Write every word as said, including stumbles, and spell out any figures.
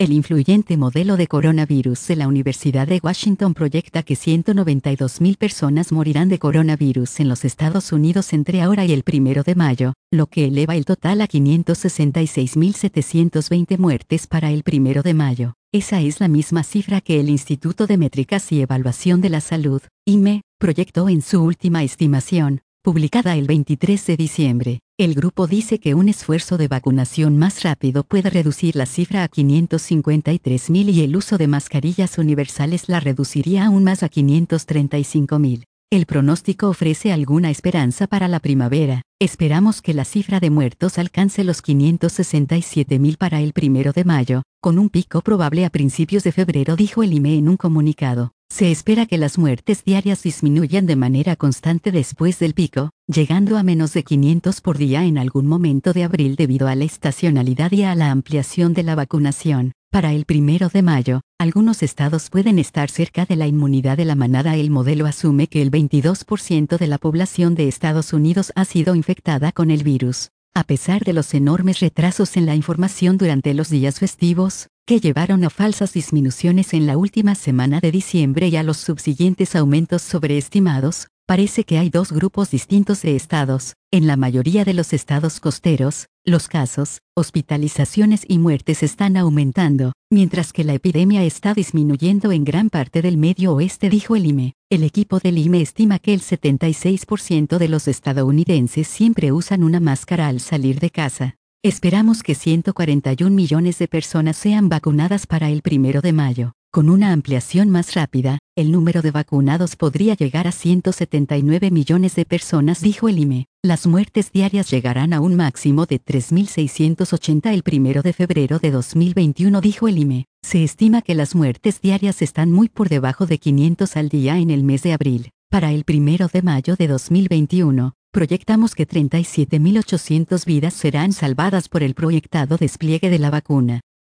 El influyente modelo de coronavirus de la Universidad de Washington proyecta que ciento noventa y dos mil personas morirán de coronavirus en los Estados Unidos entre ahora y el primero de mayo, lo que eleva el total a quinientas sesenta y seis mil setecientas veinte muertes para el primero de mayo. Esa es la misma cifra que el Instituto de Métricas y Evaluación de la Salud, I M E, proyectó en su última estimación, publicada el veintitrés de diciembre. El grupo dice que un esfuerzo de vacunación más rápido puede reducir la cifra a quinientos cincuenta y tres mil y el uso de mascarillas universales la reduciría aún más a quinientos treinta y cinco mil. El pronóstico ofrece alguna esperanza para la primavera. Esperamos que la cifra de muertos alcance los quinientos sesenta y siete mil para el primero de mayo, con un pico probable a principios de febrero, dijo el I M E en un comunicado. Se espera que las muertes diarias disminuyan de manera constante después del pico, llegando a menos de quinientos por día en algún momento de abril debido a la estacionalidad y a la ampliación de la vacunación. Para el primero de mayo, algunos estados pueden estar cerca de la inmunidad de la manada. El modelo asume que el veintidós por ciento de la población de Estados Unidos ha sido infectada con el virus. A pesar de los enormes retrasos en la información durante los días festivos, que llevaron a falsas disminuciones en la última semana de diciembre y a los subsiguientes aumentos sobreestimados, parece que hay dos grupos distintos de estados. En la mayoría de los estados costeros, los casos, hospitalizaciones y muertes están aumentando, mientras que la epidemia está disminuyendo en gran parte del medio oeste, dijo el I M E. El equipo del I M E estima que el setenta y seis por ciento de los estadounidenses siempre usan una máscara al salir de casa. Esperamos que ciento cuarenta y un millones de personas sean vacunadas para el primero de mayo. Con una ampliación más rápida, el número de vacunados podría llegar a ciento setenta y nueve millones de personas, dijo el I M E. Las muertes diarias llegarán a un máximo de tres mil seiscientos ochenta el primero de febrero de dos mil veintiuno, dijo el I M E. Se estima que las muertes diarias están muy por debajo de quinientos al día en el mes de abril. Para el primero de mayo de dos mil veintiuno, proyectamos que treinta y siete mil ochocientas vidas serán salvadas por el proyectado despliegue de la vacuna.